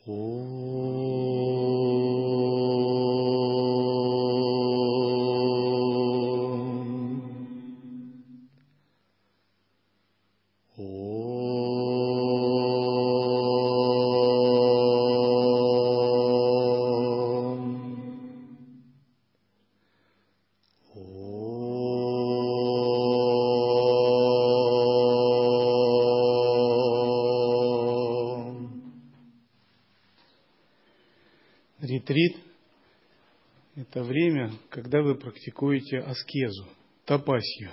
Ретрит – это время, когда вы практикуете аскезу, тапасью.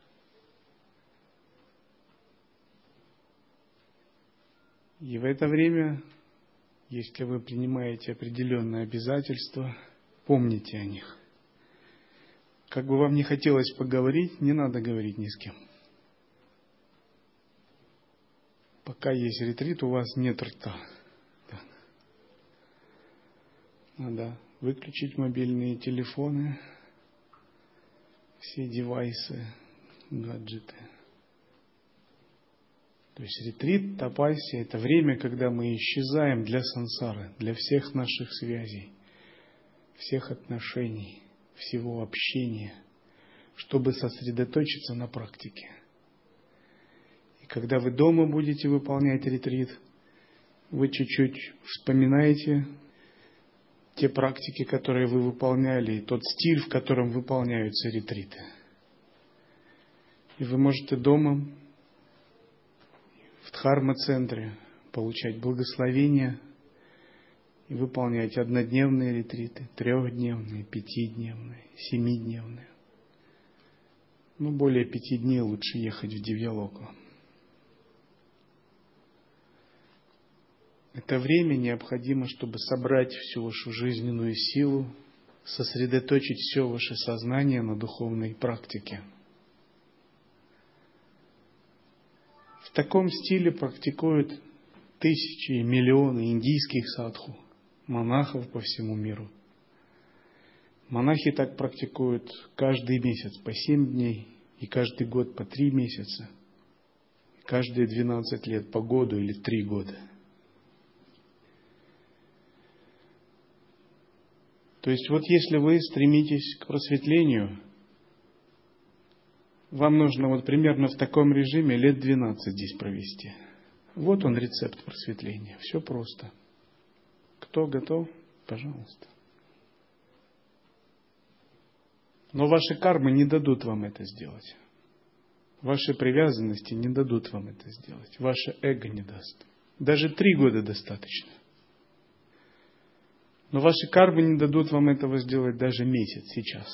И в это время, если вы принимаете определенные обязательства, помните о них. Как бы вам не хотелось поговорить, не надо говорить ни с кем. Пока есть ретрит, у вас нет рта. Надо выключить мобильные телефоны, все девайсы, гаджеты. То есть ретрит, тапасия – это время, когда мы исчезаем для сансары, для всех наших связей, всех отношений, всего общения, чтобы сосредоточиться на практике. И когда вы дома будете выполнять ретрит, вы чуть-чуть вспоминаете те практики, которые вы выполняли, и тот стиль, в котором выполняются ретриты. И вы можете дома, в дхарма-центре, получать благословения и выполнять однодневные ретриты, 3-дневные, 5-дневные, 7-дневные. Более 5 дней лучше ехать в Дивьялоку. Это время необходимо, чтобы собрать всю вашу жизненную силу, сосредоточить все ваше сознание на духовной практике. В таком стиле практикуют тысячи и миллионы индийских садху, монахов по всему миру. Монахи так практикуют каждый месяц по 7 дней и каждый год по 3 месяца, каждые 12 лет по году или 3 года. То есть если вы стремитесь к просветлению, вам нужно примерно в таком режиме лет 12 здесь провести. Вот он рецепт просветления. Все просто. Кто готов? Пожалуйста. Но ваши кармы не дадут вам это сделать. Ваши привязанности не дадут вам это сделать. Ваше эго не даст. Даже 3 года достаточно. Но ваши кармы не дадут вам этого сделать даже месяц сейчас.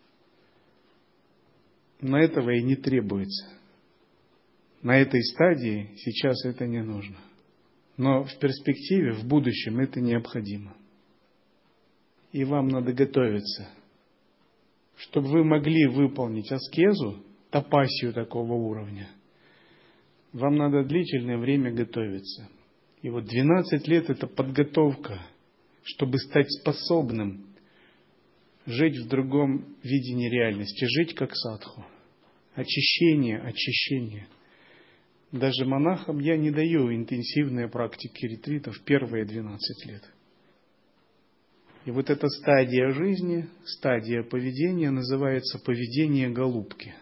Но этого и не требуется. На этой стадии сейчас это не нужно. Но в перспективе, в будущем это необходимо. И вам надо готовиться. Чтобы вы могли выполнить аскезу, тапасию такого уровня, вам надо длительное время готовиться. И 12 лет это подготовка, чтобы стать способным жить в другом видении реальности, жить как садху. Очищение. Даже монахам я не даю интенсивные практики ретритов первые 12 лет. И эта стадия жизни, стадия поведения называется поведение голубки.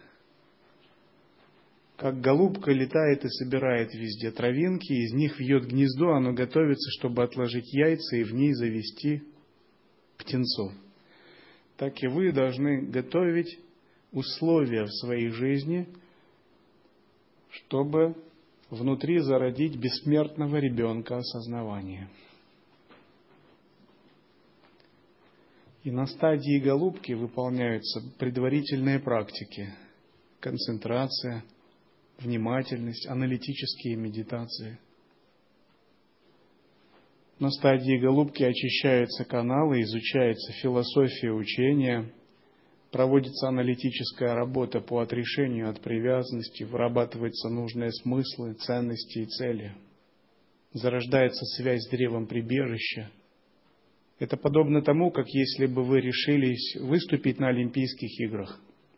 Как голубка летает и собирает везде травинки, из них вьет гнездо, оно готовится, чтобы отложить яйца и в ней завести птенцов. Так и вы должны готовить условия в своей жизни, чтобы внутри зародить бессмертного ребенка осознавания. И на стадии голубки выполняются предварительные практики, концентрация, внимательность, аналитические медитации. На стадии голубки очищаются каналы, изучается философия учения, проводится аналитическая работа по отрешению от привязанности, вырабатываются нужные смыслы, ценности и цели. Зарождается связь с древом прибежища. Это подобно тому, как если бы вы решились выступить на Олимпийских играх.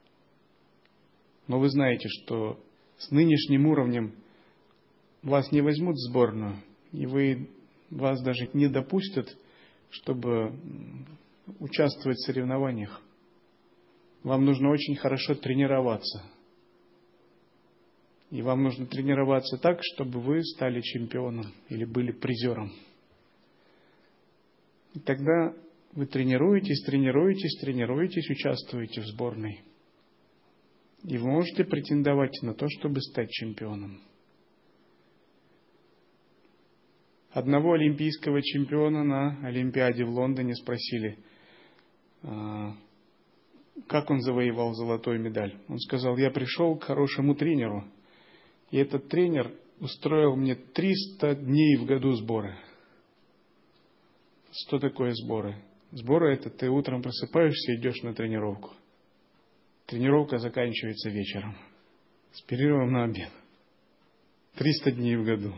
Но вы знаете, что с нынешним уровнем вас не возьмут в сборную, и вы вас даже не допустят, чтобы участвовать в соревнованиях. Вам нужно очень хорошо тренироваться. И вам нужно тренироваться так, чтобы вы стали чемпионом или были призером. И тогда вы тренируетесь, участвуете в сборной. И вы можете претендовать на то, чтобы стать чемпионом. Одного олимпийского чемпиона на Олимпиаде в Лондоне спросили, как он завоевал золотую медаль. Он сказал: я пришел к хорошему тренеру, и этот тренер устроил мне 300 дней в году сборы. Что такое сборы? Сборы — это ты утром просыпаешься и идешь на тренировку. Тренировка заканчивается вечером, с перерывом на обед. 300 дней в году.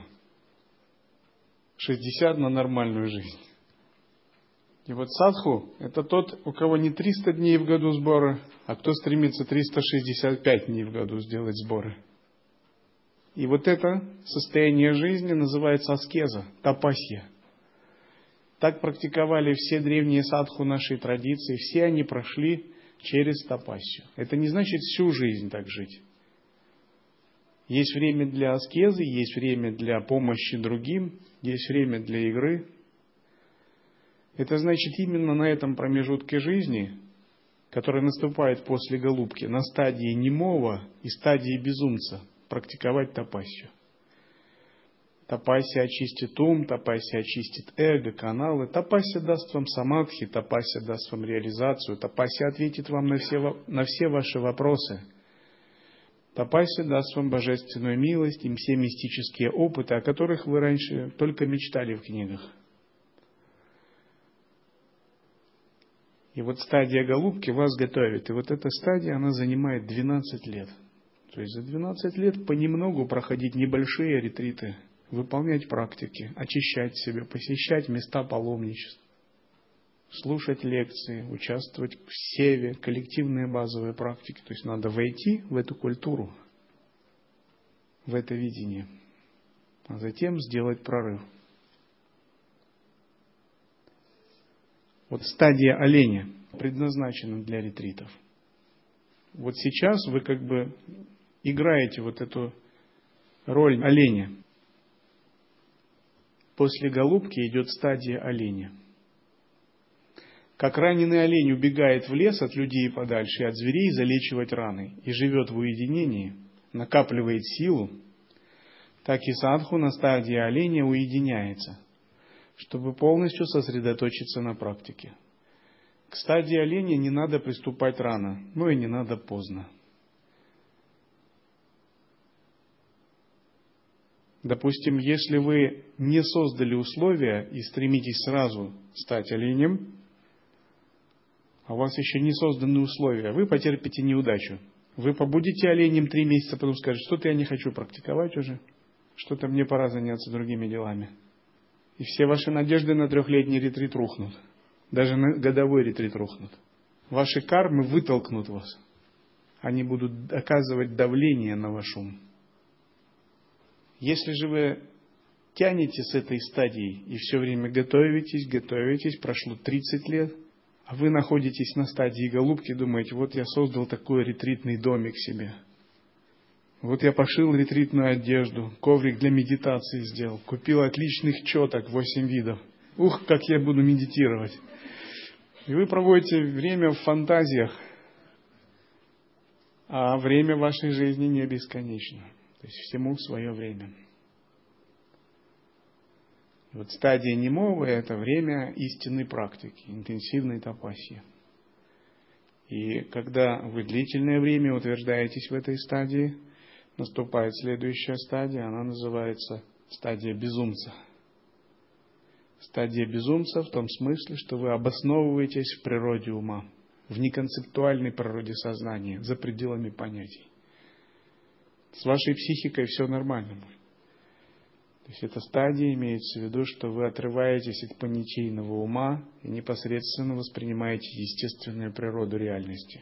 60 на нормальную жизнь. И вот садху — это тот, у кого не 300 дней в году сборы, а кто стремится 365 дней в году сделать сборы. И вот это состояние жизни называется аскеза, тапасья. Так практиковали все древние садху нашей традиции, все они прошли через тапасью. Это не значит всю жизнь так жить. Есть время для аскезы, есть время для помощи другим, есть время для игры. Это значит именно на этом промежутке жизни, который наступает после голубки, на стадии немого и стадии безумца, практиковать тапасью. Тапасия очистит ум, тапасия очистит эго, каналы. Тапасия даст вам самадхи, тапасия даст вам реализацию, тапасия ответит вам на все ваши вопросы. Тапасия даст вам божественную милость и все мистические опыты, о которых вы раньше только мечтали в книгах. И вот стадия голубки вас готовит. И вот эта стадия, она занимает 12 лет. То есть за 12 лет понемногу проходить небольшие ретриты, выполнять практики, очищать себя, посещать места паломничества, слушать лекции, участвовать в севе, коллективные базовые практики. То есть надо войти в эту культуру, в это видение, а затем сделать прорыв. Вот стадия оленя предназначена для ретритов. Вот сейчас вы как бы играете вот эту роль оленя. После голубки идет стадия оленя. Как раненый олень убегает в лес от людей подальше и от зверей залечивать раны и живет в уединении, накапливает силу, так и садху на стадии оленя уединяется, чтобы полностью сосредоточиться на практике. К стадии оленя не надо приступать рано, но и не надо поздно. Допустим, если вы не создали условия и стремитесь сразу стать оленем, а у вас еще не созданы условия, вы потерпите неудачу. Вы побудете оленем 3 месяца, потом скажете: что-то я не хочу практиковать уже, что-то мне пора заняться другими делами. И все ваши надежды на 3-летний ретрит рухнут. Даже на годовой ретрит рухнут. Ваши кармы вытолкнут вас. Они будут оказывать давление на ваш ум. Если же вы тянете с этой стадии и все время готовитесь, прошло 30 лет, а вы находитесь на стадии голубки, думаете: вот я создал такой ретритный домик себе. Вот я пошил ретритную одежду, коврик для медитации сделал, купил отличных четок 8 видов. Ух, как я буду медитировать. И вы проводите время в фантазиях, а время вашей жизни не бесконечно. То есть всему свое время. Вот стадия немого — это время истинной практики, интенсивной тапасьи. И когда вы длительное время утверждаетесь в этой стадии, наступает следующая стадия, она называется стадия безумца. Стадия безумца в том смысле, что вы обосновываетесь в природе ума, в неконцептуальной природе сознания, за пределами понятий. С вашей психикой все нормально будет. То есть эта стадия имеется в виду, что вы отрываетесь от понятийного ума и непосредственно воспринимаете естественную природу реальности.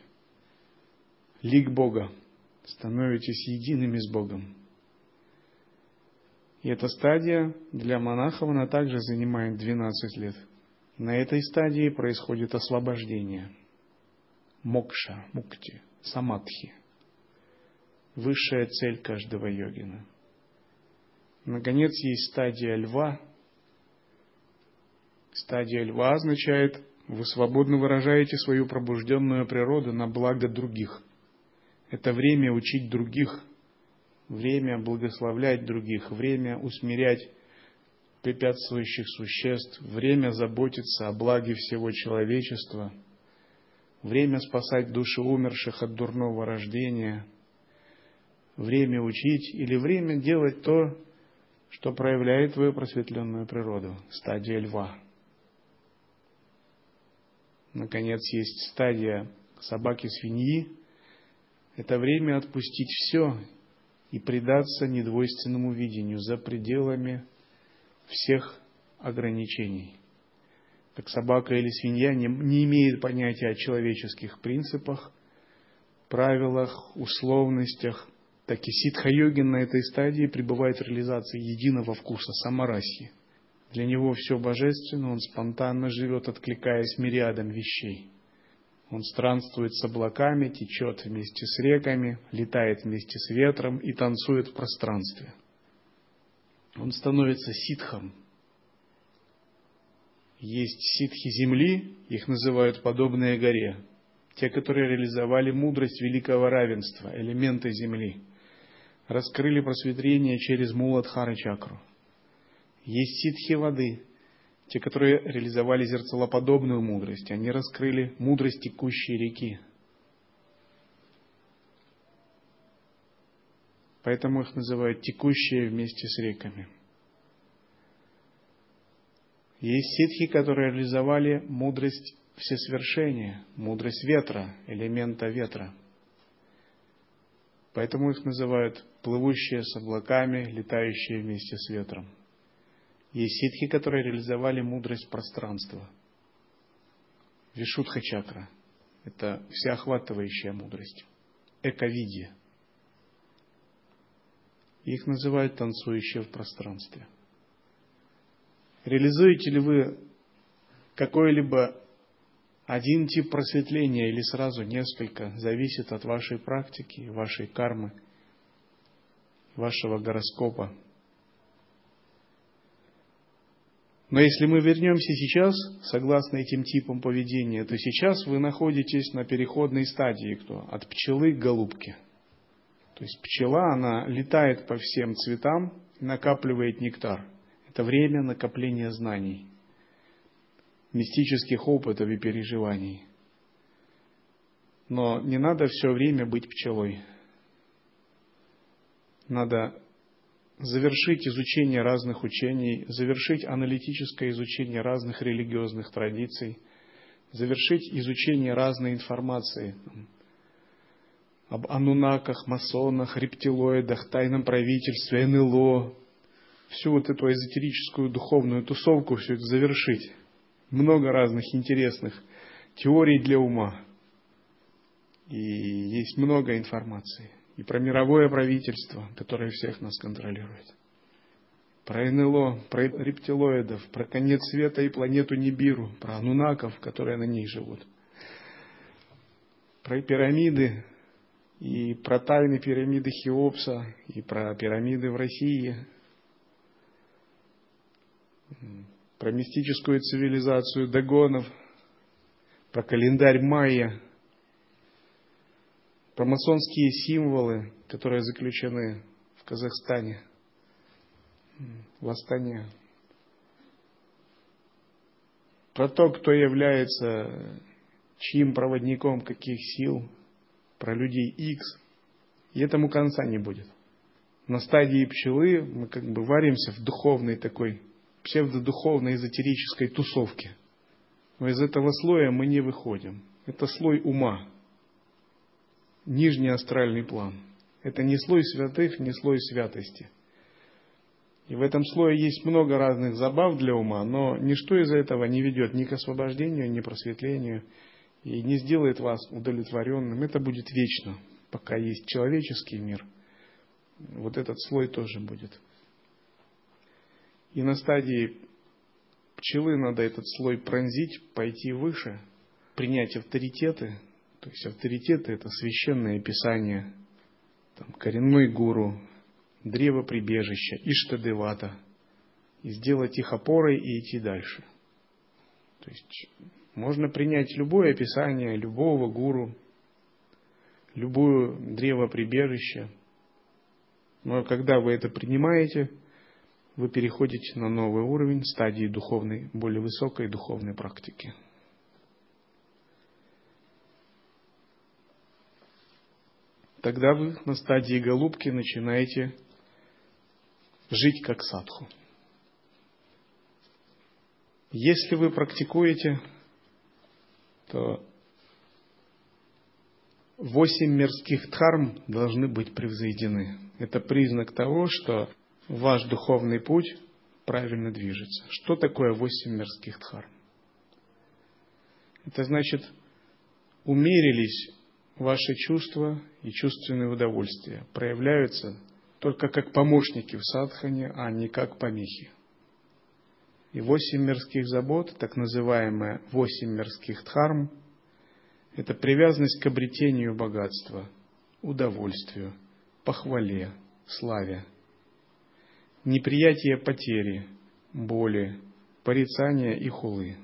Лик Бога. Становитесь едиными с Богом. И эта стадия для монахов, она также занимает 12 лет. На этой стадии происходит освобождение. Мокша, мукти, самадхи. Высшая цель каждого йогина. Наконец, есть стадия льва. Стадия льва означает, вы свободно выражаете свою пробужденную природу на благо других. Это время учить других, время благословлять других, время усмирять препятствующих существ, время заботиться о благе всего человечества, время спасать души умерших от дурного рождения, время учить или время делать то, что проявляет твою просветленную природу, стадия льва. Наконец, есть стадия собаки-свиньи. Это время отпустить все и предаться недвойственному видению за пределами всех ограничений. Как собака или свинья не имеет понятия о человеческих принципах, правилах, условностях, так и ситха-йогин на этой стадии пребывает в реализации единого вкуса, самарасьи. Для него все божественно, он спонтанно живет, откликаясь мириадам вещей. Он странствует с облаками, течет вместе с реками, летает вместе с ветром и танцует в пространстве. Он становится ситхом. Есть ситхи земли, их называют подобные горе. Те, которые реализовали мудрость великого равенства, элементы земли, раскрыли просветление через муладхара-чакру. Есть ситхи воды, те, которые реализовали зеркалоподобную мудрость, они раскрыли мудрость текущей реки. Поэтому их называют текущие вместе с реками. Есть ситхи, которые реализовали мудрость всесвершения, мудрость ветра, элемента ветра. Поэтому их называют плывущие с облаками, летающие вместе с ветром. Есть ситхи, которые реализовали мудрость пространства. Вишудха-чакра – это всеохватывающая мудрость. Эковидия. Их называют танцующие в пространстве. Реализуете ли вы какой-либо один тип просветления или сразу несколько, зависит от вашей практики, вашей кармы, вашего гороскопа. Но если мы вернемся сейчас, согласно этим типам поведения, то сейчас вы находитесь на переходной стадии, от пчелы к голубке. То есть пчела, она летает по всем цветам и накапливает нектар. Это время накопления знаний, мистических опытов и переживаний. Но не надо все время быть пчелой. Надо завершить изучение разных учений, завершить аналитическое изучение разных религиозных традиций, завершить изучение разной информации об анунаках, масонах, рептилоидах, тайном правительстве, НЛО, всю вот эту эзотерическую духовную тусовку, все это завершить. Много разных интересных теорий для ума. И есть много информации. И про мировое правительство, которое всех нас контролирует. Про НЛО, про рептилоидов, про конец света и планету Нибиру, про анунаков, которые на ней живут. Про пирамиды, и про тайны пирамиды Хеопса, и про пирамиды в России. Про мистическую цивилизацию Дагонов, про календарь майя, про масонские символы, которые заключены в Казахстане, в Астане, про то, кто является чьим проводником каких сил, про людей X, и этому конца не будет. На стадии пчелы мы варимся в духовной такой псевдодуховной эзотерической тусовке. Но из этого слоя мы не выходим. Это слой ума. Нижний астральный план. Это не слой святых, не слой святости. И в этом слое есть много разных забав для ума, но ничто из этого не ведет ни к освобождению, ни к просветлению, и не сделает вас удовлетворенным. Это будет вечно, пока есть человеческий мир. Вот этот слой тоже будет. И на стадии пчелы надо этот слой пронзить, пойти выше, принять авторитеты. То есть авторитеты — это священное писание, там, коренной гуру, древо прибежища, Иштадевата, и сделать их опорой и идти дальше. То есть можно принять любое описание любого гуру, любое древо прибежища, но когда вы это принимаете, вы переходите на новый уровень стадии духовной, более высокой духовной практики. Тогда вы на стадии голубки начинаете жить как садху. Если вы практикуете, то 8 мирских дхарм должны быть превзойдены. Это признак того, что ваш духовный путь правильно движется. Что такое 8 мирских дхарм? Это значит, умерились ваши чувства и чувственные удовольствия, проявляются только как помощники в садхане, а не как помехи. И 8 мирских забот, так называемые 8 мирских дхарм, это привязанность к обретению богатства, удовольствию, похвале, славе, неприятие потери, боли, порицания и хулы.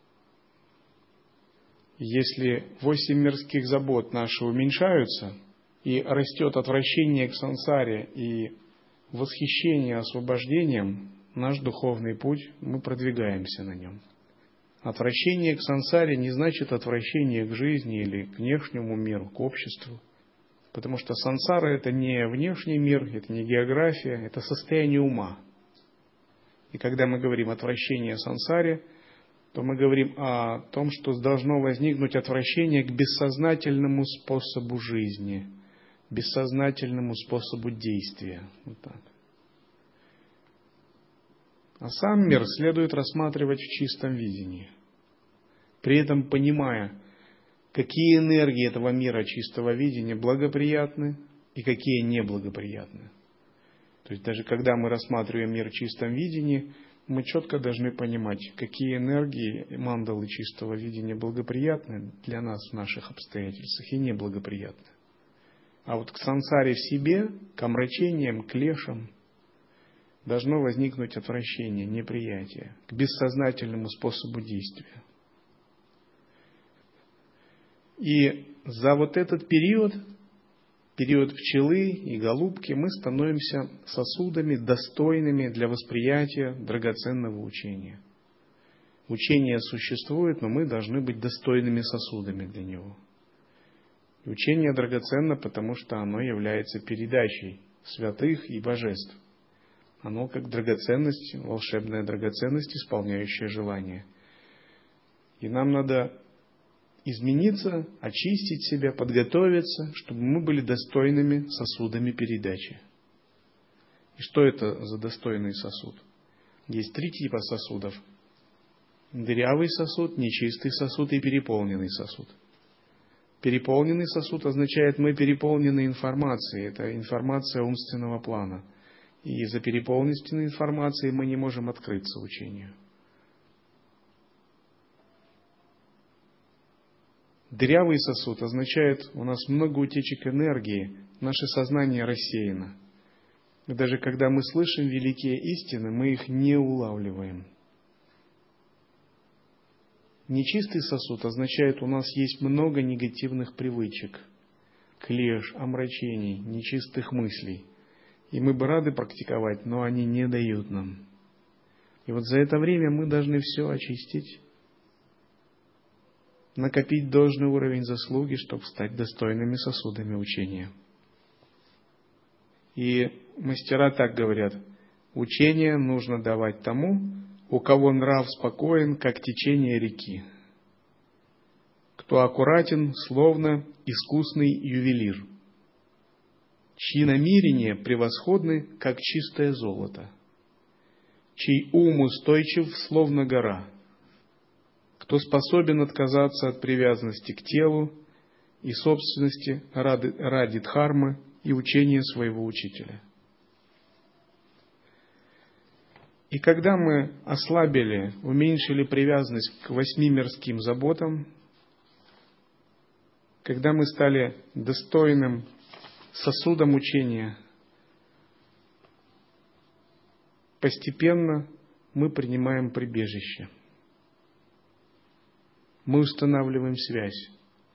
Если 8 мирских забот наши уменьшаются, и растет отвращение к сансаре и восхищение освобождением, наш духовный путь, мы продвигаемся на нем. Отвращение к сансаре не значит отвращение к жизни или к внешнему миру, к обществу. Потому что сансара — это не внешний мир, это не география, это состояние ума. И когда мы говорим отвращение к сансаре, то мы говорим о том, что должно возникнуть отвращение к бессознательному способу жизни, бессознательному способу действия. Вот так. А сам мир следует рассматривать в чистом видении, при этом понимая, какие энергии этого мира чистого видения благоприятны и какие неблагоприятны. То есть даже когда мы рассматриваем мир в чистом видении, мы четко должны понимать, какие энергии мандалы чистого видения благоприятны для нас в наших обстоятельствах и неблагоприятны. А вот к сансаре в себе, к омрачениям, к лешам должно возникнуть отвращение, неприятие к бессознательному способу действия. И за вот этот период пчелы и голубки, мы становимся сосудами, достойными для восприятия драгоценного учения. Учение существует, но мы должны быть достойными сосудами для него. И учение драгоценно, потому что оно является передачей святых и божеств. Оно как драгоценность, волшебная драгоценность, исполняющая желание. И нам надо измениться, очистить себя, подготовиться, чтобы мы были достойными сосудами передачи. И что это за достойный сосуд? Есть 3 типа сосудов. Дырявый сосуд, нечистый сосуд и переполненный сосуд. Переполненный сосуд означает, мы переполнены информацией. Это информация умственного плана. И из-за переполненности информации мы не можем открыться учению. Дырявый сосуд означает, у нас много утечек энергии, наше сознание рассеяно. И даже когда мы слышим великие истины, мы их не улавливаем. Нечистый сосуд означает, у нас есть много негативных привычек, клеш, омрачений, нечистых мыслей. И мы бы рады практиковать, но они не дают нам. И вот за это время мы должны все очистить, накопить должный уровень заслуги, чтобы стать достойными сосудами учения. И мастера так говорят: учение нужно давать тому, у кого нрав спокоен, как течение реки, кто аккуратен, словно искусный ювелир, чьи намерения превосходны, как чистое золото, чей ум устойчив, словно гора, кто способен отказаться от привязанности к телу и собственности ради дхармы и учения своего учителя. И когда мы ослабили, уменьшили привязанность к 8 мирским заботам, когда мы стали достойным сосудом учения, постепенно мы принимаем прибежище. Мы устанавливаем связь.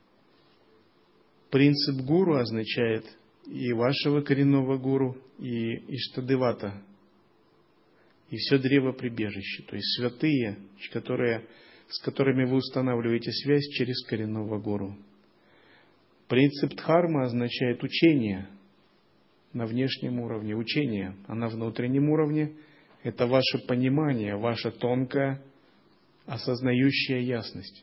Принцип гуру означает и вашего коренного гуру, и Иштадевата, и все древо прибежище, то есть святые, с которыми вы устанавливаете связь через коренного гуру. Принцип дхармы означает учение на внешнем уровне, учение, а на внутреннем уровне это ваше понимание, ваша тонкая, осознающая ясность.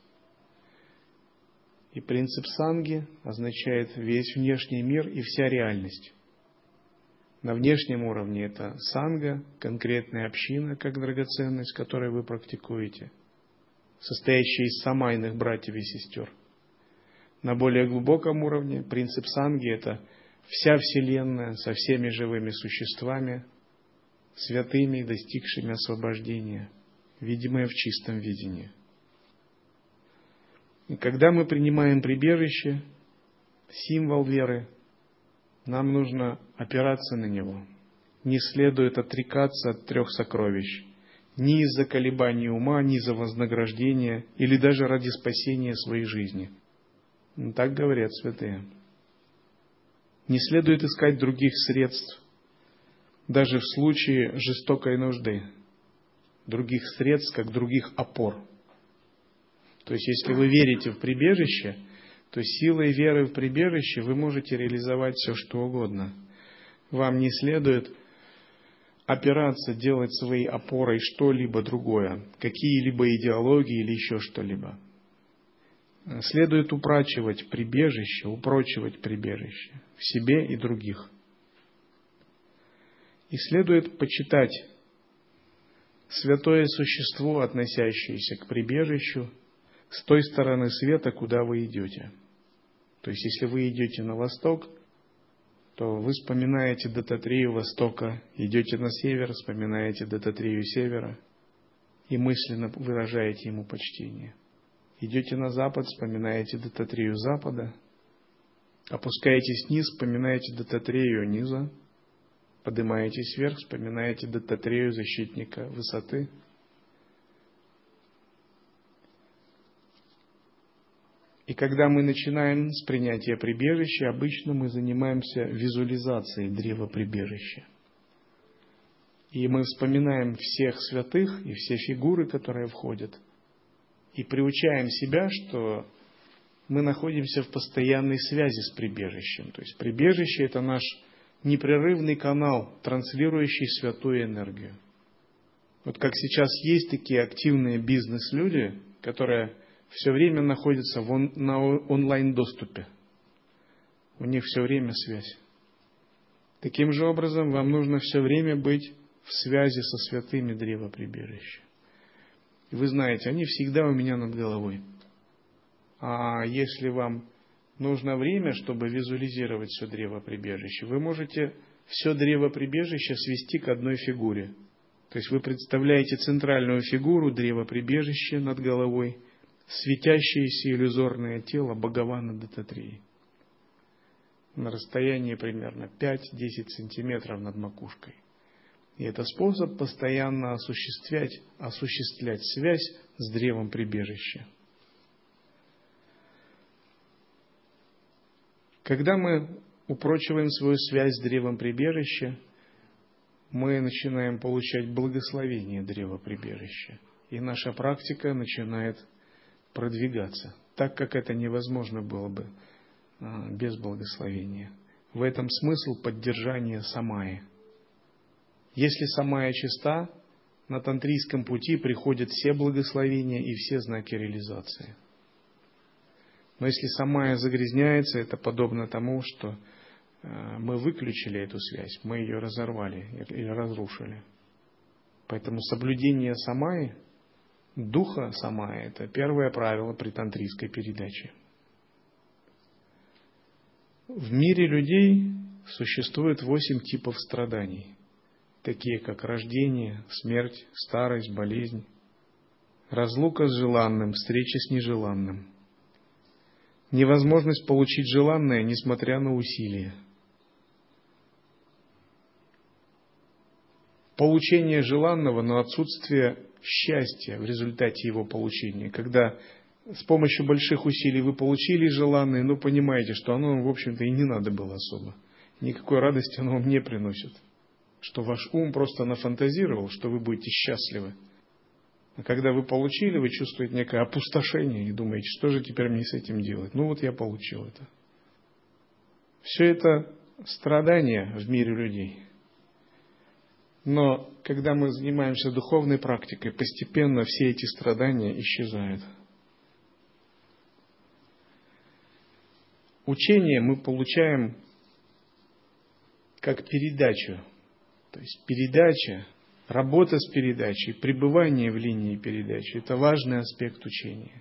И принцип санги означает весь внешний мир и вся реальность. На внешнем уровне это санга, конкретная община, как драгоценность, которую вы практикуете, состоящая из самайных братьев и сестер. На более глубоком уровне принцип санги – это вся Вселенная со всеми живыми существами, святыми, достигшими освобождения, видимое в чистом видении. И когда мы принимаем прибежище, символ веры, нам нужно опираться на него. Не следует отрекаться от 3 сокровищ, ни из-за колебаний ума, ни из-за вознаграждения, или даже ради спасения своей жизни. Так говорят святые. Не следует искать других средств, даже в случае жестокой нужды, других средств, как других опор. То есть, если вы верите в прибежище, то силой веры в прибежище вы можете реализовать все, что угодно. Вам не следует опираться, делать своей опорой что-либо другое, какие-либо идеологии или еще что-либо. Следует упрочивать прибежище в себе и других. И следует почитать святое существо, относящееся к прибежищу, с той стороны света, куда вы идете. То есть, если вы идете на восток, то вы вспоминаете Даттатрию Востока, идете на север, вспоминаете Даттатрию Севера и мысленно выражаете ему почтение. Идете на запад, вспоминаете Даттатрию Запада, опускаетесь вниз, вспоминаете Даттатрию низа, поднимаетесь вверх, вспоминаете Даттатрию защитника высоты. И когда мы начинаем с принятия прибежища, обычно мы занимаемся визуализацией древа прибежища. И мы вспоминаем всех святых и все фигуры, которые входят, и приучаем себя, что мы находимся в постоянной связи с прибежищем. То есть прибежище – это наш непрерывный канал, транслирующий святую энергию. Вот как сейчас есть такие активные бизнес-люди, которые все время находятся на онлайн-доступе. У них все время связь. Таким же образом, вам нужно все время быть в связи со святыми древа прибежища. И вы знаете, они всегда у меня над головой. А если вам нужно время, чтобы визуализировать все древо прибежища, вы можете все древо прибежища свести к одной фигуре. То есть вы представляете центральную фигуру древа прибежища над головой, светящееся иллюзорное тело Бхагавана Даттатрии на расстоянии примерно 5-10 сантиметров над макушкой. И это способ постоянно осуществлять связь с древом прибежища. Когда мы упрочиваем свою связь с древом прибежища, мы начинаем получать благословение древа прибежища. И наша практика начинает продвигаться, так как это невозможно было бы без благословения. В этом смысл поддержания самаи. Если самая чиста, на тантрийском пути приходят все благословения и все знаки реализации. Но если самая загрязняется, это подобно тому, что мы выключили эту связь, мы ее разорвали или разрушили. Поэтому соблюдение самаи, духа самаи, это первое правило при тантрийской передаче. В мире людей существует 8 типов страданий. такие как рождение, смерть, старость, болезнь, разлука с желанным, встреча с нежеланным, невозможность получить желанное, несмотря на усилия, получение желанного, но отсутствие счастья в результате его получения. Когда с помощью больших усилий вы получили желанное, но понимаете, что оно вам, в общем-то, и не надо было особо. Никакой радости оно вам не приносит. Что ваш ум просто нафантазировал, что вы будете счастливы. А когда вы получили, вы чувствуете некое опустошение и думаете, что же теперь мне с этим делать? Ну вот я получил это. Все это страдания в мире людей. Но когда мы занимаемся духовной практикой, постепенно все эти страдания исчезают. Учение мы получаем как передачу. То есть передача, работа с передачей, пребывание в линии передачи – это важный аспект учения.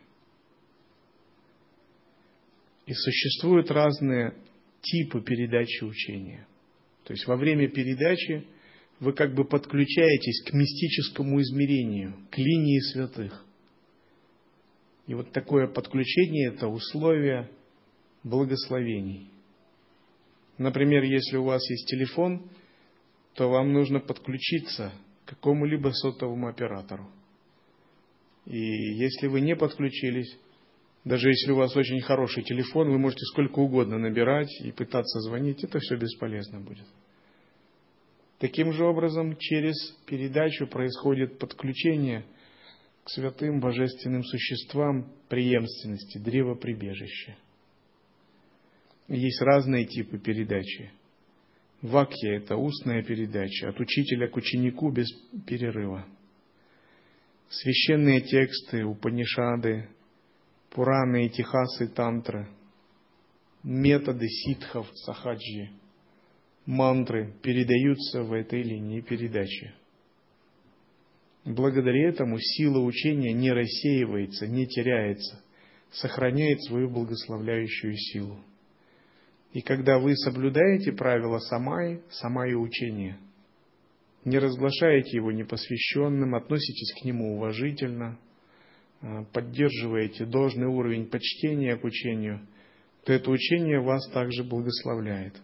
И существуют разные типы передачи учения. То есть во время передачи вы как бы подключаетесь к мистическому измерению, к линии святых. И вот такое подключение – это условие благословений. Например, если у вас есть телефон, то вам нужно подключиться к какому-либо сотовому оператору. И если вы не подключились, даже если у вас очень хороший телефон, вы можете сколько угодно набирать и пытаться звонить, это все бесполезно будет. Таким же образом, через передачу происходит подключение к святым божественным существам преемственности, древоприбежища. Есть разные типы передачи. Вакья – это устная передача, от учителя к ученику без перерыва. Священные тексты, Упанишады, Пураны, Итихасы, Тантры, методы ситхов, сахаджи, мантры передаются в этой линии передачи. Благодаря этому сила учения не рассеивается, не теряется, сохраняет свою благословляющую силу. И когда вы соблюдаете правила самаи учения, не разглашаете его непосвященным, относитесь к нему уважительно, поддерживаете должный уровень почтения к учению, то это учение вас также благословляет.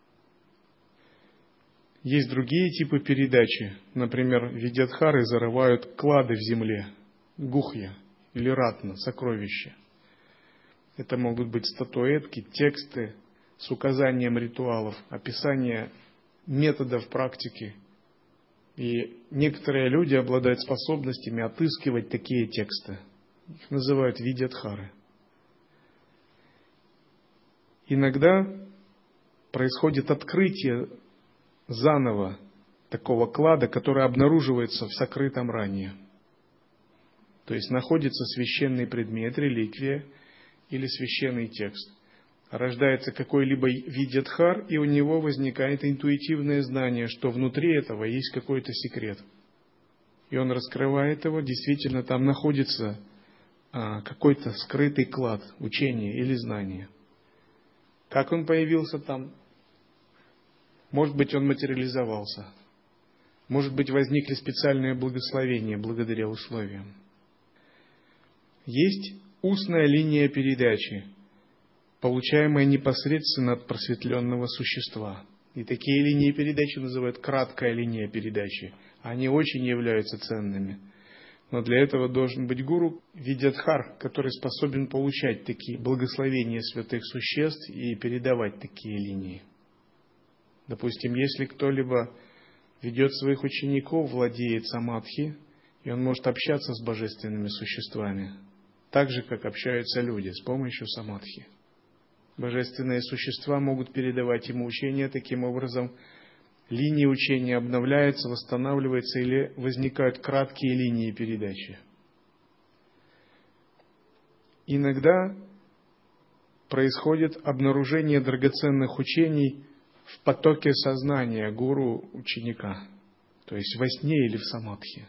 Есть другие типы передачи. Например, видьядхары зарывают клады в земле, гухья или ратна, сокровища. Это могут быть статуэтки, тексты с указанием ритуалов, описание методов практики. И некоторые люди обладают способностями отыскивать такие тексты. Их называют видьядхары. Иногда происходит открытие заново такого клада, который обнаруживается в сокрытом ранее. То есть находится священный предмет, реликвия или священный текст. Рождается какой-либо видьядхар, и у него возникает интуитивное знание, что внутри этого есть какой-то секрет. И он раскрывает его, действительно там находится какой-то скрытый клад учения или знания. Как он появился там? Может быть, он материализовался. Может быть, возникли специальные благословения благодаря условиям. Есть устная линия передачи, получаемая непосредственно от просветленного существа. И такие линии передачи называют краткая линия передачи. Они очень являются ценными. Но для этого должен быть гуру видьядхар, который способен получать такие благословения святых существ и передавать такие линии. Допустим, если кто-либо ведет своих учеников, владеет самадхи, и он может общаться с божественными существами, так же, как общаются люди с помощью самадхи. Божественные существа могут передавать ему учения, таким образом линии учения обновляются, восстанавливаются или возникают краткие линии передачи. Иногда происходит обнаружение драгоценных учений в потоке сознания гуру ученика, то есть во сне или в самадхи.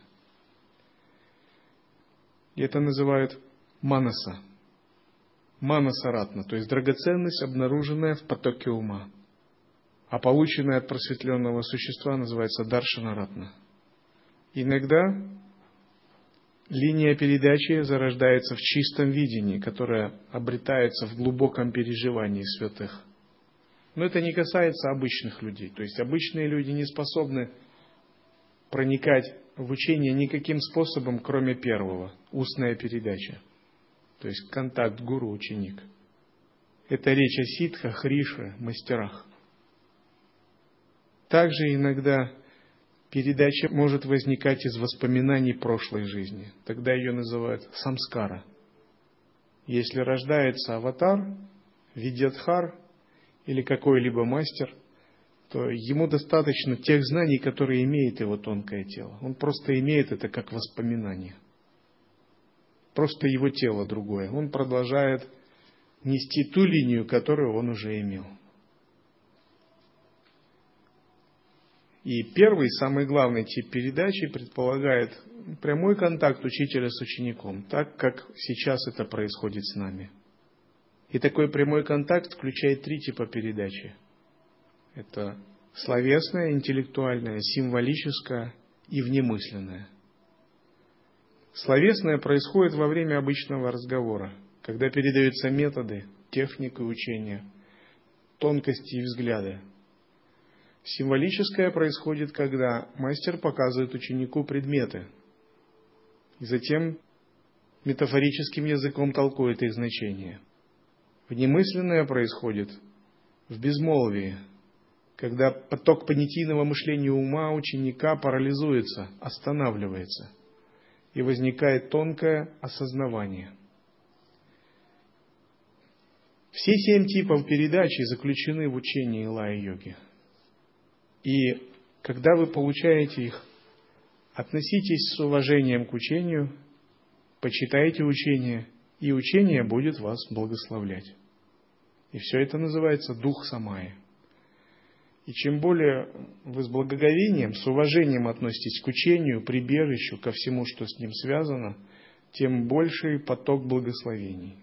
И это называют манаса. Манаса ратна, то есть драгоценность, обнаруженная в потоке ума. а полученное от просветленного существа называется даршанаратна. Иногда линия передачи зарождается в чистом видении, которое обретается в глубоком переживании святых. Но это не касается обычных людей. То есть обычные люди не способны проникать в учение никаким способом, кроме первого – устная передача. То есть контакт гуру-ученик. Это речь о ситхах, рише, мастерах. Также иногда передача может возникать из воспоминаний прошлой жизни. Тогда ее называют самскара. Если рождается аватар, видьядхар или какой-либо мастер, то ему достаточно тех знаний, которые имеет его тонкое тело. Он просто имеет это как воспоминание. Просто его тело другое. Он продолжает нести ту линию, которую он уже имел. И первый, самый главный тип передачи предполагает прямой контакт учителя с учеником, так как сейчас это происходит с нами. И такой прямой контакт включает 3 типа передачи. Это словесная, интеллектуальная, символическая и внемысленная. Словесное происходит во время обычного разговора, когда передаются методы, техника учения, тонкости и взгляды. Символическое происходит, когда мастер показывает ученику предметы, и затем метафорическим языком толкует их значение. Внемысленное происходит в безмолвии, когда поток понятийного мышления ума ученика парализуется, останавливается, и возникает тонкое осознавание. Все 7 типов передачи заключены в учении лая-йоги. И когда вы получаете их, относитесь с уважением к учению, почитайте учение, и учение будет вас благословлять. И все это называется дух самайи. И чем более вы с благоговением, с уважением относитесь к учению, прибежищу, ко всему, что с ним связано, тем больший поток благословений.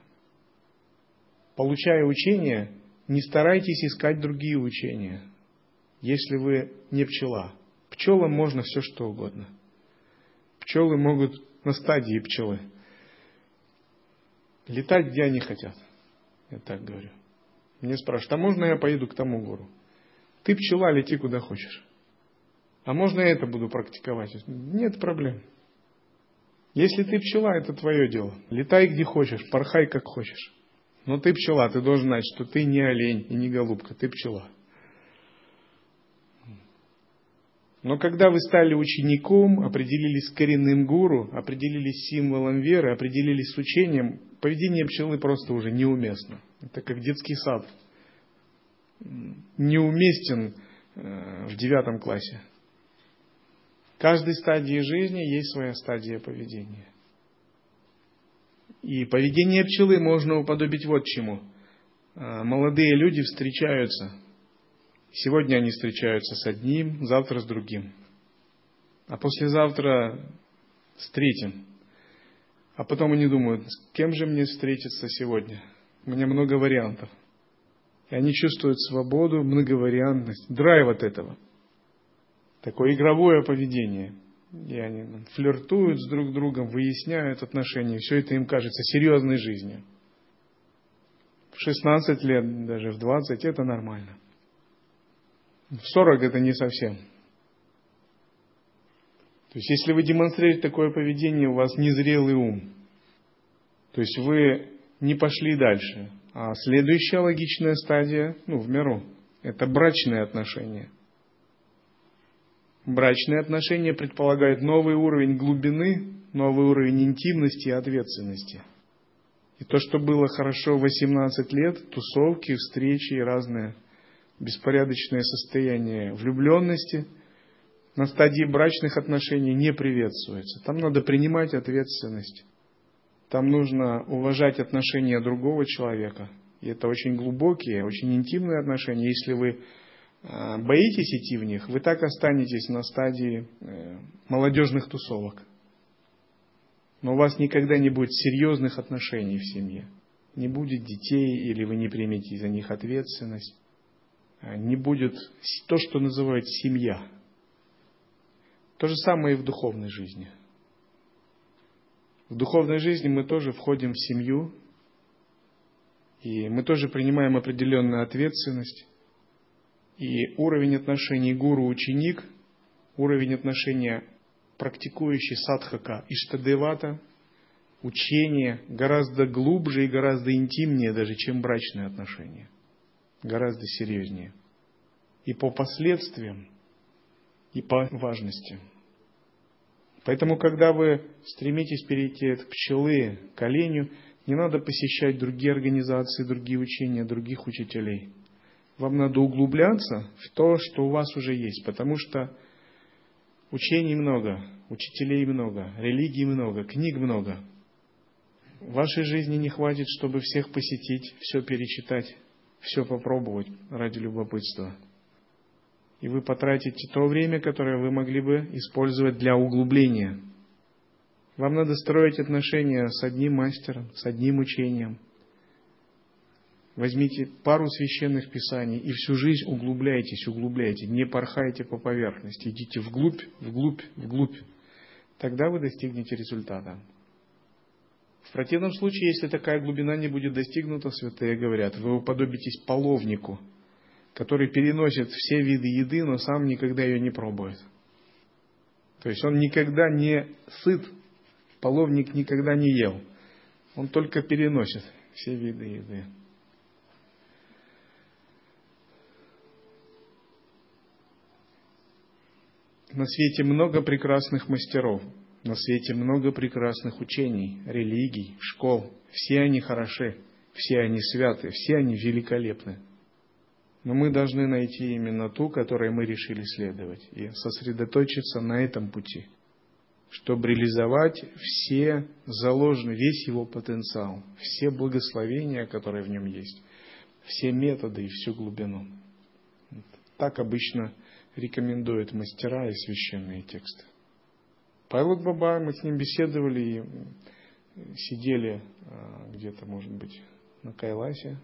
Получая учение, не старайтесь искать другие учения, если вы не пчела. Пчелам можно все, что угодно. Пчелы могут на стадии пчелы летать, где они хотят. Я так говорю. Мне спрашивают, а можно я поеду к тому гуру? Ты пчела, лети куда хочешь. А можно я это буду практиковать? Нет проблем. Если ты пчела, это твое дело. Летай где хочешь, порхай как хочешь. Но ты пчела, ты должен знать, что ты не олень и не голубка, ты пчела. Но когда вы стали учеником, определились с коренным гуру, определились с символом веры, определились с учением, поведение пчелы просто уже неуместно. Это как детский сад. Неуместен в 9 классе. В каждой стадии жизни есть своя стадия поведения. И поведение пчелы можно уподобить вот чему. Молодые люди встречаются. Сегодня они встречаются с одним, завтра с другим. А послезавтра с третьим. А потом они думают, с кем же мне встретиться сегодня? У меня много вариантов. И они чувствуют свободу, многовариантность, драйв от этого. Такое игровое поведение. И они флиртуют с друг другом, выясняют отношения. Все это им кажется серьезной жизнью. В 16 лет, даже в 20 это нормально. В 40 это не совсем. То есть, если вы демонстрируете такое поведение, у вас незрелый ум. То есть, вы не пошли дальше. А следующая логичная стадия, в миру, это брачные отношения. Брачные отношения предполагают новый уровень глубины, новый уровень интимности и ответственности. И то, что было хорошо в 18 лет, тусовки, встречи и разные беспорядочное состояние влюбленности, на стадии брачных отношений не приветствуется. Там надо принимать ответственность. Там нужно уважать отношения другого человека. И это очень глубокие, очень интимные отношения. Если вы боитесь идти в них, вы так останетесь на стадии молодежных тусовок. Но у вас никогда не будет серьезных отношений в семье. Не будет детей, или вы не примете за них ответственность. не будет то, что называют семья. То же самое и в духовной жизни. В духовной жизни мы тоже входим в семью, и мы тоже принимаем определенную ответственность. И уровень отношений гуру-ученик, уровень отношения практикующий садхака иштадевата, учение гораздо глубже и гораздо интимнее даже, чем брачные отношения. Гораздо серьезнее. И по последствиям, и по важности. Поэтому, когда вы стремитесь перейти от пчелы к оленю, не надо посещать другие организации, другие учения, других учителей. Вам надо углубляться в то, что у вас уже есть, потому что учений много, учителей много, религий много, книг много. В вашей жизни не хватит, чтобы всех посетить, все перечитать, все попробовать ради любопытства. И вы потратите то время, которое вы могли бы использовать для углубления. Вам надо строить отношения с одним мастером, с одним учением. Возьмите пару священных писаний и всю жизнь углубляйтесь, не порхайте по поверхности, идите вглубь, вглубь, вглубь. Тогда вы достигнете результата. В противном случае, если такая глубина не будет достигнута, святые говорят, вы уподобитесь половнику, который переносит все виды еды, но сам никогда ее не пробует. То есть он никогда не сыт, половник никогда не ел. Он только переносит все виды еды. На свете много прекрасных мастеров, на свете много прекрасных учений, религий, школ. Все они хороши, все они святы, все они великолепны. Но мы должны найти именно ту, которой мы решили следовать, и сосредоточиться на этом пути, чтобы реализовать все заложенные, весь его потенциал, все благословения, которые в нем есть, все методы и всю глубину. Так обычно рекомендуют мастера и священные тексты. Пайлот Баба, мы с ним беседовали и сидели где-то, может быть, на Кайласе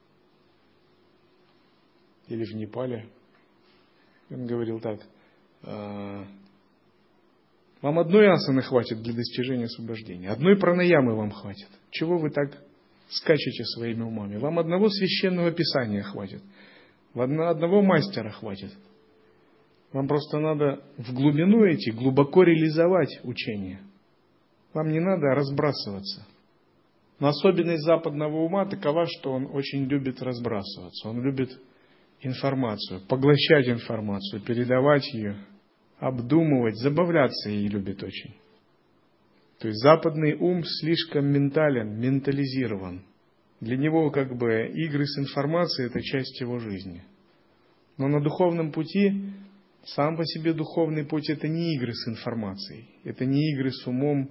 или в Непале. Он говорил так: вам одной асаны хватит для достижения освобождения, одной пранаямы вам хватит. Чего вы так скачете своими умами? Вам одного священного писания хватит, одного мастера хватит. Вам просто надо в глубину идти, глубоко реализовать учение. Вам не надо разбрасываться. Но особенность западного ума такова, что он очень любит разбрасываться. Он любит информацию, поглощать информацию, передавать ее, обдумывать, забавляться ей любит очень. То есть западный ум слишком ментален, ментализирован. Для него как бы игры с информацией – это часть его жизни. Но на духовном пути, сам по себе духовный путь – это не игры с информацией, это не игры с умом,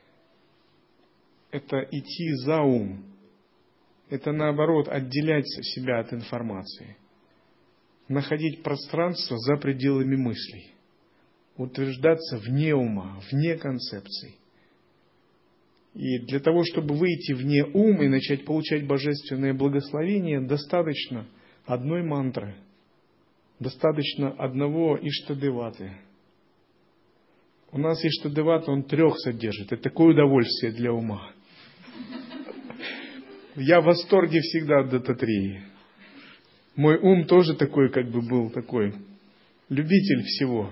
это идти за ум. Это наоборот отделять себя от информации. Находить пространство за пределами мыслей. Утверждаться вне ума, вне концепций. И для того, чтобы выйти вне ума и начать получать божественное благословение, достаточно одной мантры. Достаточно одного иштадеваты. У нас иштадевата, он 3 содержит. Это такое удовольствие для ума. Я в восторге всегда от Дататреи. Мой ум тоже такой, как бы был такой, любитель всего.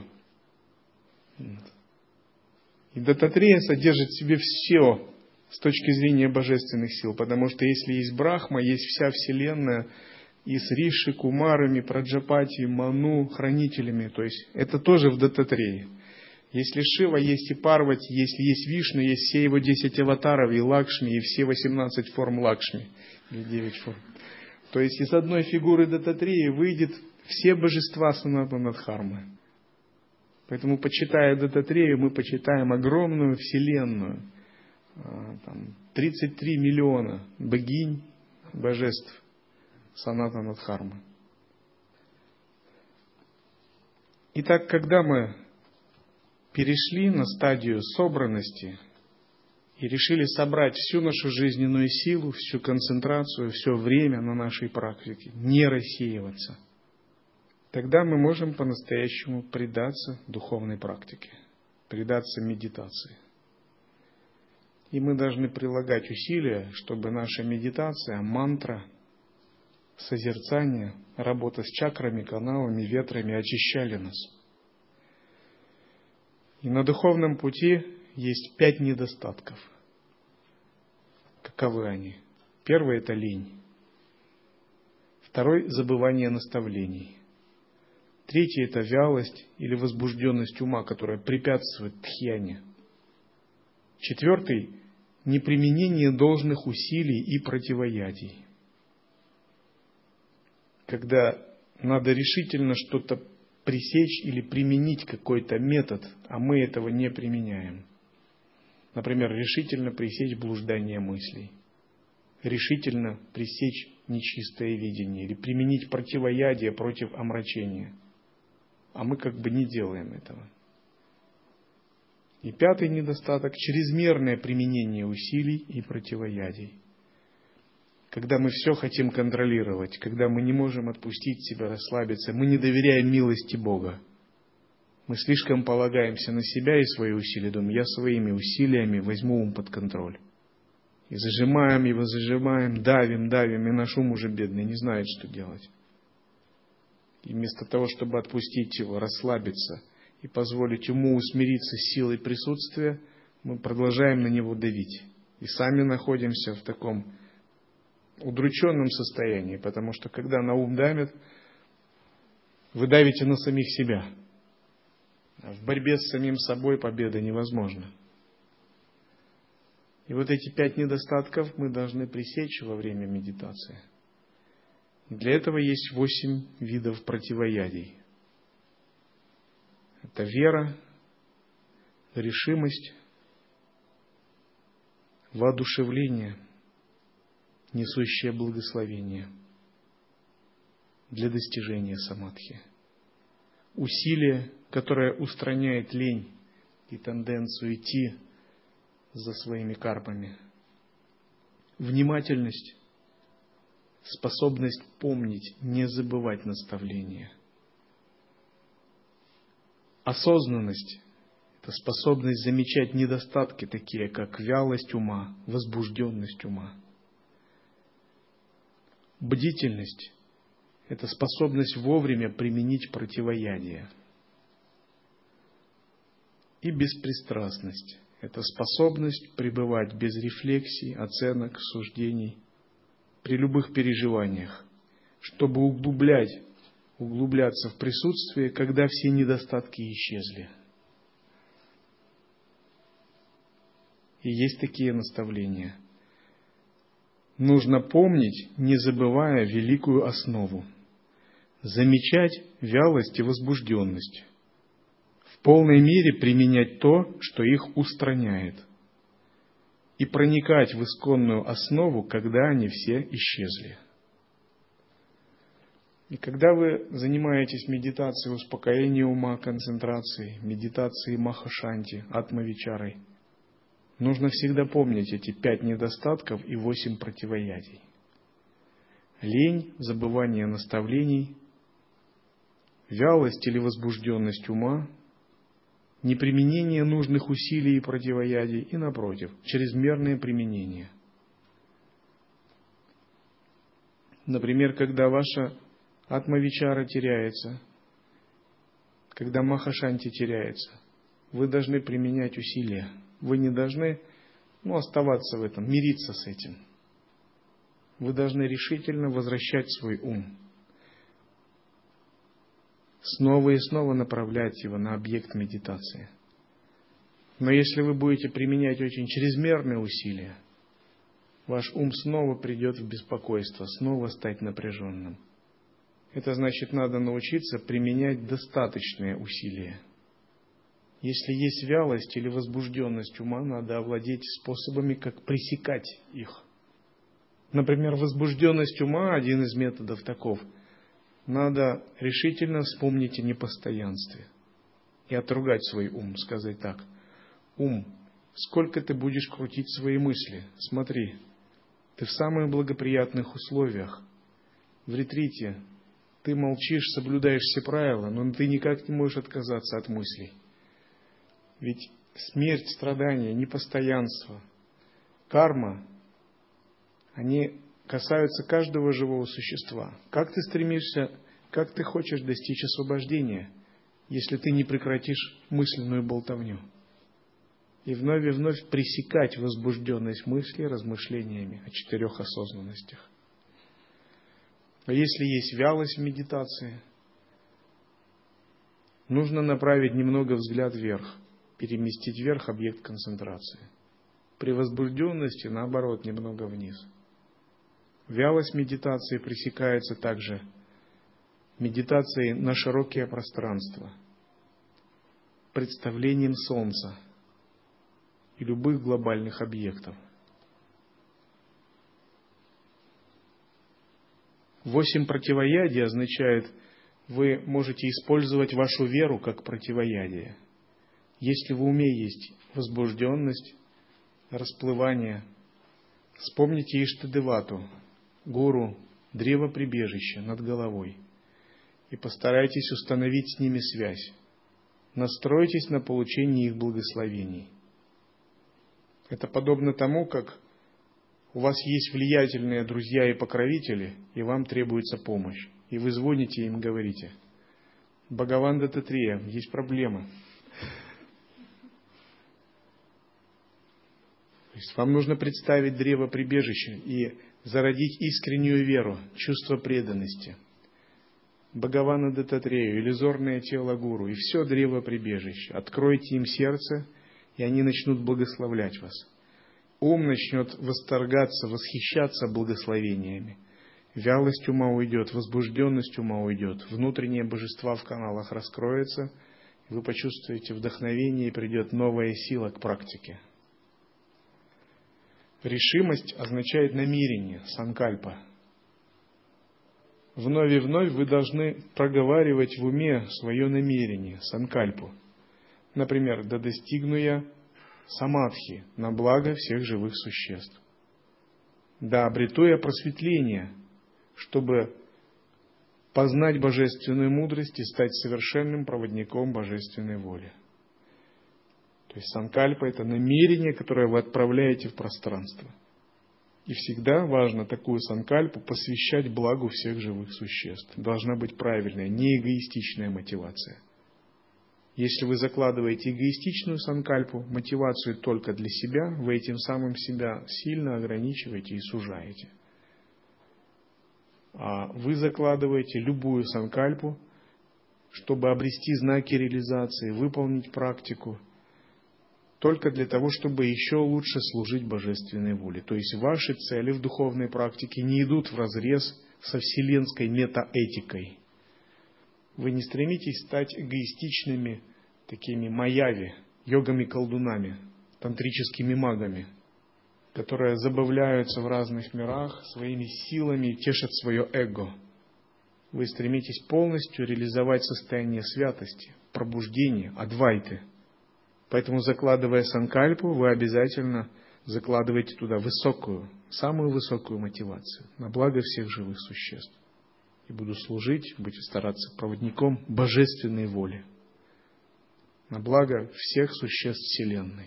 И Дататрея содержит в себе все с точки зрения божественных сил. Потому что если есть Брахма, есть вся Вселенная, и с Риши, Кумарами, Праджапати, Ману, хранителями. То есть это тоже в Дататрее. Если Шива, есть и Парвати, если есть Вишну, есть все его 10 аватаров, и Лакшми, и все 18 форм Лакшми, или 9 форм. То есть из одной фигуры Дататреи выйдет все божества Санатана Дхармы. Поэтому, почитая Дататрею, мы почитаем огромную вселенную. 33 миллиона богинь, божеств Санатана Дхармы. Итак, когда мы перешли на стадию собранности и решили собрать всю нашу жизненную силу, всю концентрацию, все время на нашей практике, не рассеиваться, тогда мы можем по-настоящему предаться духовной практике, предаться медитации. И мы должны прилагать усилия, чтобы наша медитация, мантра, созерцание, работа с чакрами, каналами, ветрами очищали нас. И на духовном пути есть 5 недостатков. Каковы они? Первый – это лень. Второй – забывание наставлений. Третий – это вялость или возбужденность ума, которая препятствует дхьяне. Четвертый – неприменение должных усилий и противоядий. Когда надо решительно что-то пресечь или применить какой-то метод, а мы этого не применяем. Например, решительно пресечь блуждание мыслей, решительно пресечь нечистое видение или применить противоядие против омрачения. А мы как бы не делаем этого. И 5-й недостаток – чрезмерное применение усилий и противоядий. Когда мы все хотим контролировать, когда мы не можем отпустить себя, расслабиться, мы не доверяем милости Бога. Мы слишком полагаемся на себя и свои усилия, думаем, я своими усилиями возьму ум под контроль. И зажимаем его, давим, и наш ум уже бедный, не знает, что делать. И вместо того, чтобы отпустить его, расслабиться и позволить уму усмириться силой присутствия, мы продолжаем на него давить. И сами находимся в таком удрученном состоянии, потому что когда на ум давит, вы давите на самих себя. А в борьбе с самим собой победа невозможна. И вот эти 5 недостатков мы должны пресечь во время медитации. И для этого есть 8 видов противоядий. Это вера, решимость, воодушевление, несущее благословение для достижения самадхи. Усилие, которое устраняет лень и тенденцию идти за своими кармами. Внимательность, способность помнить, не забывать наставления. Осознанность – это способность замечать недостатки, такие как вялость ума, возбужденность ума. Бдительность – это способность вовремя применить противоядие. И беспристрастность – это способность пребывать без рефлексий, оценок, суждений при любых переживаниях, чтобы углубляться в присутствие, когда все недостатки исчезли. И есть такие наставления. Нужно помнить, не забывая великую основу, замечать вялость и возбужденность, в полной мере применять то, что их устраняет, и проникать в исконную основу, когда они все исчезли. И когда вы занимаетесь медитацией успокоения ума, концентрацией, медитацией махашанти, атмавичарой, нужно всегда помнить эти 5 недостатков и 8 противоядий. Лень, забывание наставлений, вялость или возбужденность ума, неприменение нужных усилий и противоядий и, напротив, чрезмерное применение. Например, когда ваша атмавичара теряется, когда махашанти теряется, вы должны применять усилия. Вы не должны оставаться в этом, мириться с этим. Вы должны решительно возвращать свой ум. Снова и снова направлять его на объект медитации. Но если вы будете применять очень чрезмерные усилия, ваш ум снова придет в беспокойство, снова стать напряженным. Это значит, надо научиться применять достаточные усилия. Если есть вялость или возбужденность ума, надо овладеть способами, как пресекать их. Например, возбужденность ума, один из методов таков. Надо решительно вспомнить о непостоянстве и отругать свой ум, сказать так. Ум, сколько ты будешь крутить свои мысли? Смотри, ты в самых благоприятных условиях, в ретрите, Ты молчишь, соблюдаешь все правила, но ты никак не можешь отказаться от мыслей. Ведь смерть, страдания, непостоянство, карма, они касаются каждого живого существа. Как ты стремишься, как ты хочешь достичь освобождения, если ты не прекратишь мысленную болтовню? И вновь пресекать возбужденность мысли размышлениями о 4 осознанностях. А если есть вялость в медитации, нужно направить немного взгляд вверх, переместить вверх объект концентрации. При возбужденности, наоборот, немного вниз. Вялость медитации пресекается также медитацией на широкие пространства, представлением Солнца и любых глобальных объектов. 8 противоядий означает, вы можете использовать вашу веру как противоядие. Если в уме есть возбужденность, расплывание, вспомните Иштадевату, гуру, древо прибежища над головой, и постарайтесь установить с ними связь. Настройтесь на получение их благословений. Это подобно тому, как у вас есть влиятельные друзья и покровители, и вам требуется помощь. И вы звоните им и говорите: Бхагаван Даттатрея, есть проблема. То есть вам нужно представить древо прибежища и зародить искреннюю веру, чувство преданности Бхагавану Даттатрею, иллюзорное тело гуру и все древо прибежища. Откройте им сердце, и они начнут благословлять вас. Ум начнет восторгаться, восхищаться благословениями. Вялость ума уйдет, возбужденность ума уйдет, внутренние божества в каналах раскроются, вы почувствуете вдохновение, и придет новая сила к практике. Решимость означает намерение, санкальпа. Вновь и вновь вы должны проговаривать в уме свое намерение, санкальпу. Например, да достигну я самадхи на благо всех живых существ. Да обрету я просветление, чтобы познать божественную мудрость и стать совершенным проводником божественной воли. То есть санкальпа – это намерение, которое вы отправляете в пространство. И всегда важно такую санкальпу посвящать благу всех живых существ. Должна быть правильная, не эгоистичная мотивация. Если вы закладываете эгоистичную санкальпу, мотивацию только для себя, вы этим самым себя сильно ограничиваете и сужаете. А вы закладываете любую санкальпу, чтобы обрести знаки реализации, выполнить практику, только для того, чтобы еще лучше служить божественной воле. То есть ваши цели в духовной практике не идут вразрез со вселенской метаэтикой. Вы не стремитесь стать эгоистичными такими маяви, йогами-колдунами, тантрическими магами, которые забавляются в разных мирах своими силами и тешат свое эго. Вы стремитесь полностью реализовать состояние святости, пробуждения, адвайты. Поэтому, закладывая санкальпу, вы обязательно закладываете туда высокую, самую высокую мотивацию на благо всех живых существ. И буду служить, буду стараться проводником божественной воли на благо всех существ Вселенной.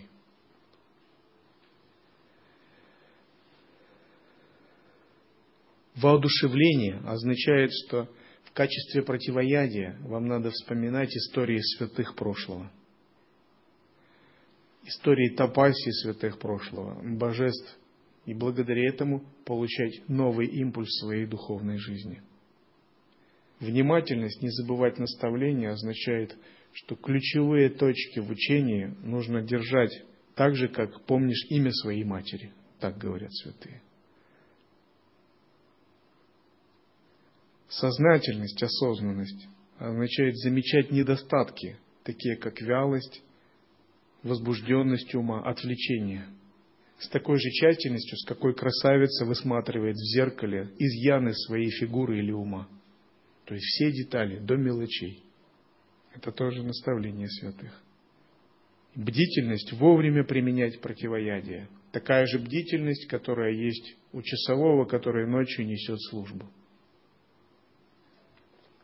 Воодушевление означает, что в качестве противоядия вам надо вспоминать истории святых прошлого. Истории тапаси святых прошлого, божеств, и благодаря этому получать новый импульс в своей духовной жизни. Внимательность, не забывать наставления, означает, что ключевые точки в учении нужно держать так же, как помнишь имя своей матери. Так говорят святые. Сознательность, осознанность означает замечать недостатки, такие как вялость, возбужденность ума, отвлечение. С такой же тщательностью, с какой красавица высматривает в зеркале изъяны своей фигуры или ума. То есть все детали, до мелочей. Это тоже наставление святых. Бдительность вовремя применять противоядие. Такая же бдительность, которая есть у часового, который ночью несет службу.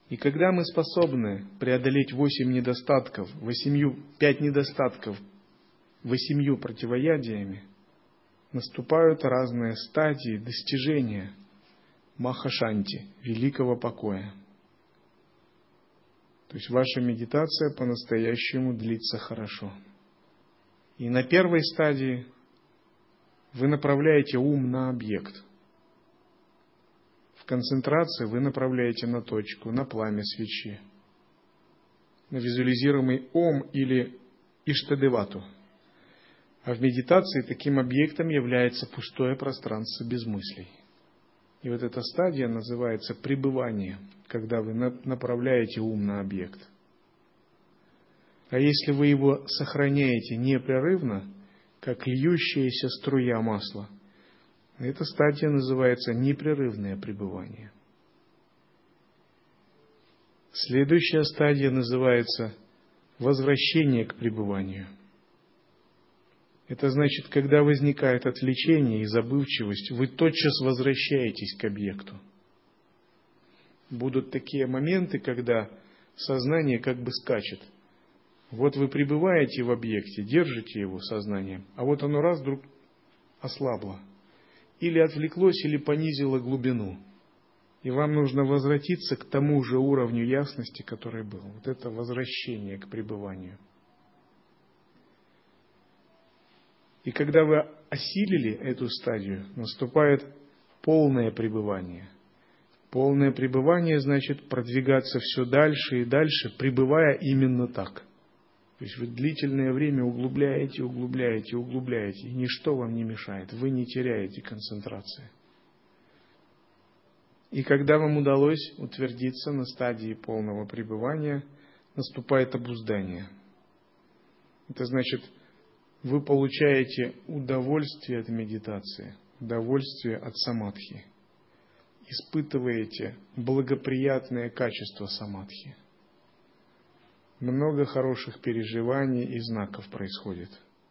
И когда мы способны преодолеть 8 недостатков, 5 недостатков 8 противоядиями, наступают разные стадии достижения Махашанти, великого покоя. То есть ваша медитация по-настоящему длится хорошо. И на первой стадии вы направляете ум на объект. В концентрации вы направляете на точку, на пламя свечи, на визуализируемый Ом или Иштадевату. А в медитации таким объектом является пустое пространство без мыслей. И вот эта стадия называется пребывание, когда вы направляете ум на объект. А если вы его сохраняете непрерывно, как льющаяся струя масла, эта стадия называется непрерывное пребывание. Следующая стадия называется возвращение к пребыванию. Это значит, когда возникает отвлечение и забывчивость, вы тотчас возвращаетесь к объекту. Будут такие моменты, когда сознание как бы скачет. Вот вы пребываете в объекте, держите его сознанием, а вот оно раз вдруг ослабло. Или отвлеклось, или понизило глубину. И вам нужно возвратиться к тому же уровню ясности, который был. Вот это возвращение к пребыванию. И когда вы осилили эту стадию, наступает полное пребывание. Полное пребывание значит продвигаться все дальше и дальше, пребывая именно так. То есть вы длительное время углубляете, и ничто вам не мешает, вы не теряете концентрации. И когда вам удалось утвердиться на стадии полного пребывания, наступает обуздание. Это значит, вы получаете удовольствие от медитации, удовольствие от самадхи. Испытываете благоприятное качество самадхи. Много хороших переживаний и знаков происходит.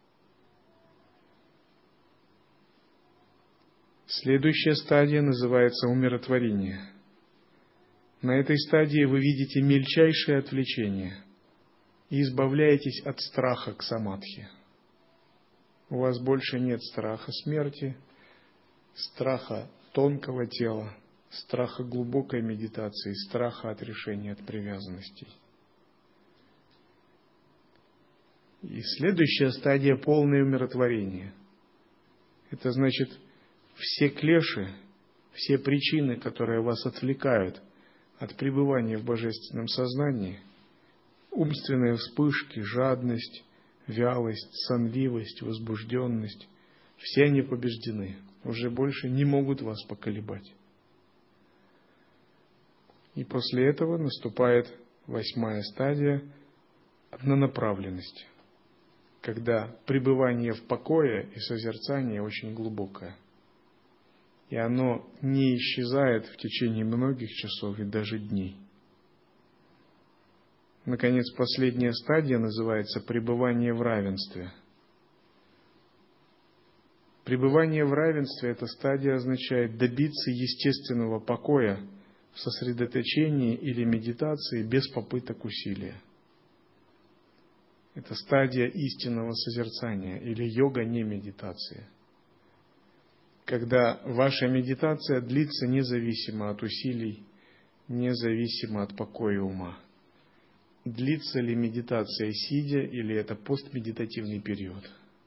Следующая стадия называется умиротворение. На этой стадии вы видите мельчайшие отвлечения и избавляетесь от страха к самадхи. У вас больше нет страха смерти, страха тонкого тела, страха глубокой медитации, страха отрешения от привязанностей. И следующая стадия – полное умиротворение. Это значит, все клеши, все причины, которые вас отвлекают от пребывания в божественном сознании, умственные вспышки, жадность, вялость, сонливость, возбужденность, все они побеждены, уже больше не могут вас поколебать. И после этого наступает 8-я стадия – однонаправленность, когда пребывание в покое и созерцание очень глубокое. И оно не исчезает в течение многих часов и даже дней. Наконец, последняя стадия называется пребывание в равенстве. Пребывание в равенстве – эта стадия означает добиться естественного покоя в сосредоточении или медитации без попыток усилия. Это стадия истинного созерцания или йога не медитации. Когда ваша медитация длится независимо от усилий, независимо от покоя ума. Длится ли медитация сидя или это постмедитативный период.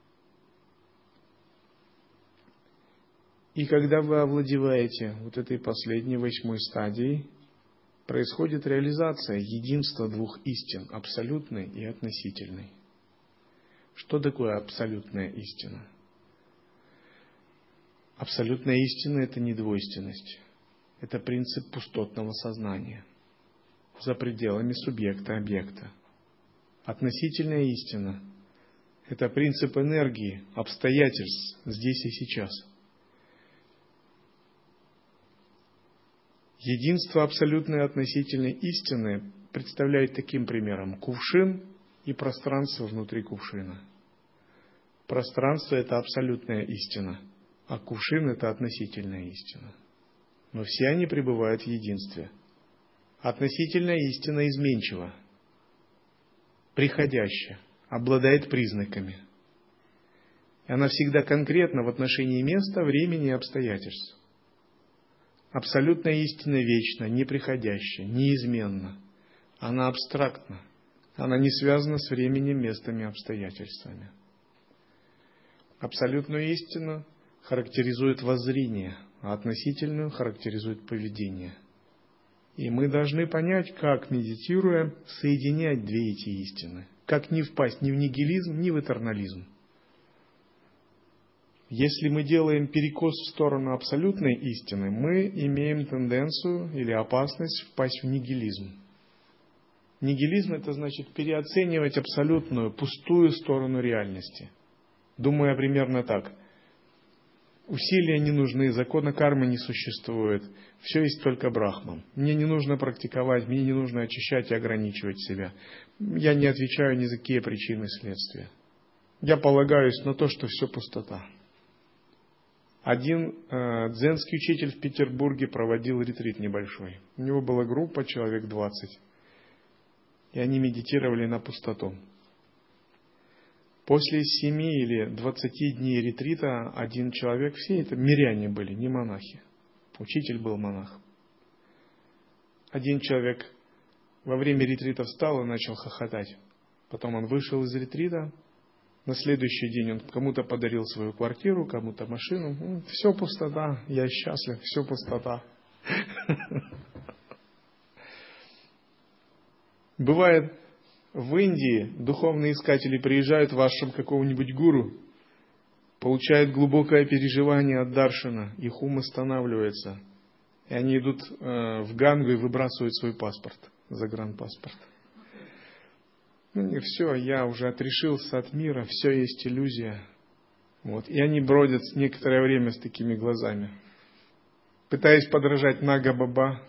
И когда вы овладеваете вот этой последней 8-й стадией, происходит реализация единства двух истин, абсолютной и относительной. Что такое абсолютная истина? Абсолютная истина – это не двойственность. Это принцип пустотного сознания за пределами субъекта-объекта. Относительная истина – это принцип энергии, обстоятельств здесь и сейчас. Единство абсолютной относительной истины представляет таким примером кувшин и пространство внутри кувшина. Пространство – это абсолютная истина, а кувшин – это относительная истина. Но все они пребывают в единстве. Относительная истина изменчива, приходящая, обладает признаками. И она всегда конкретна в отношении места, времени и обстоятельств. Абсолютная истина вечна, неприходящая, неизменна. Она абстрактна. Она не связана с временем, местом и обстоятельствами. Абсолютную истину характеризует воззрение, а относительную характеризует поведение. И мы должны понять, как, медитируя, соединять две эти истины. Как не впасть ни в нигилизм, ни в этернализм. Если мы делаем перекос в сторону абсолютной истины, мы имеем тенденцию или опасность впасть в нигилизм. Нигилизм – это значит переоценивать абсолютную, пустую сторону реальности. Думая примерно так. Усилия не нужны, закона кармы не существует, все есть только Брахман. Мне не нужно практиковать, мне не нужно очищать и ограничивать себя. Я не отвечаю ни за какие причины и следствия. Я полагаюсь на то, что все пустота. Один дзенский учитель в Петербурге проводил ретрит небольшой. У него была группа, человек 20. И они медитировали на пустоту. После 7 или 20 дней ретрита один человек, все это миряне были, не монахи. Учитель был монах. Один человек во время ретрита встал и начал хохотать. Потом он вышел из ретрита. На следующий день он кому-то подарил свою квартиру, кому-то машину. Все пустота, я счастлив, все пустота. Бывает, в Индии духовные искатели приезжают в ашрам какого-нибудь гуру, получают глубокое переживание от даршана, их ум останавливается, и они идут в Гангу и выбрасывают свой паспорт, загранпаспорт. И все, я уже отрешился от мира, все есть иллюзия. Вот. И они бродят некоторое время с такими глазами, пытаясь подражать Нага-баба.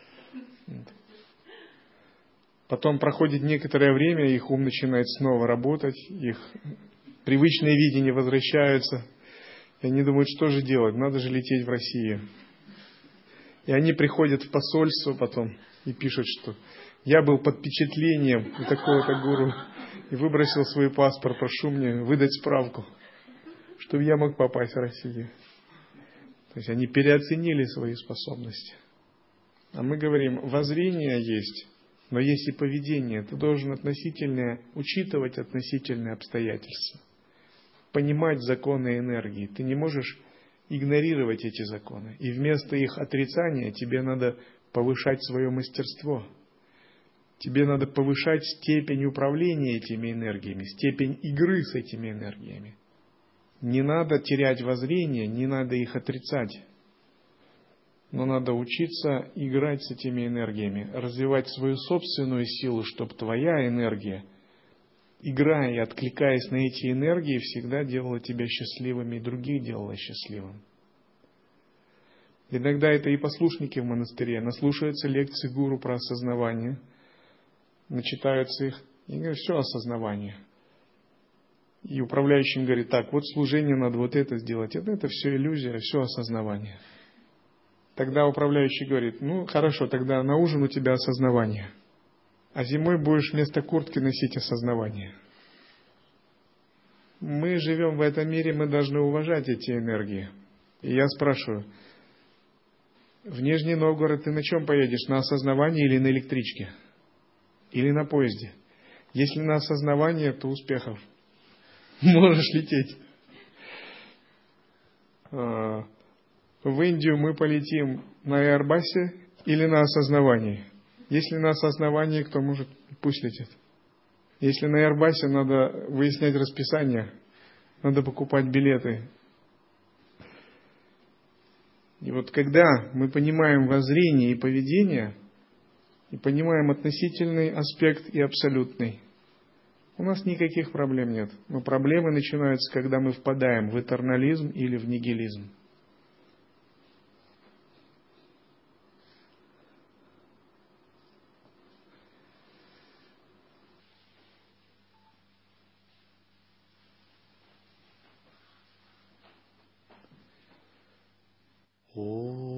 Потом проходит некоторое время, их ум начинает снова работать, их привычные видения возвращаются. И они думают, что же делать, надо же лететь в Россию. И они приходят в посольство потом и пишут, что я был под впечатлением у такого-то гуру и выбросил свой паспорт, прошу мне выдать справку, чтобы я мог попасть в Россию. То есть они переоценили свои способности. А мы говорим, воззрение есть, но есть и поведение. Ты должен учитывать относительные обстоятельства, понимать законы энергии. Ты не можешь игнорировать эти законы. И вместо их отрицания тебе надо повышать свое мастерство. Тебе надо повышать степень управления этими энергиями, степень игры с этими энергиями. Не надо терять воззрение, не надо их отрицать. Но надо учиться играть с этими энергиями, развивать свою собственную силу, чтобы твоя энергия, играя и откликаясь на эти энергии, всегда делала тебя счастливым и других делала счастливым. Иногда это и послушники в монастыре наслушаются лекций гуру про осознавание, начитаются их, и говорят, все осознавание. И управляющий говорит, так, вот служение надо вот это сделать, это все иллюзия, все осознавание. Тогда управляющий говорит, ну хорошо, тогда на ужин у тебя осознавание, а зимой будешь вместо куртки носить осознавание. Мы живем в этом мире, мы должны уважать эти энергии. И я спрашиваю, в Нижний Новгород ты на чем поедешь, на осознавание или на электричке? Или на поезде? Если на осознавание, то успехов. Можешь лететь. В Индию мы полетим на Airbus или на осознавании. Если на осознавании, кто может, пусть летит. Если на Airbus, надо выяснять расписание, надо покупать билеты. И вот когда мы понимаем воззрение и поведение, и понимаем относительный аспект и абсолютный, у нас никаких проблем нет. Но проблемы начинаются, когда мы впадаем в этернализм или в нигилизм. О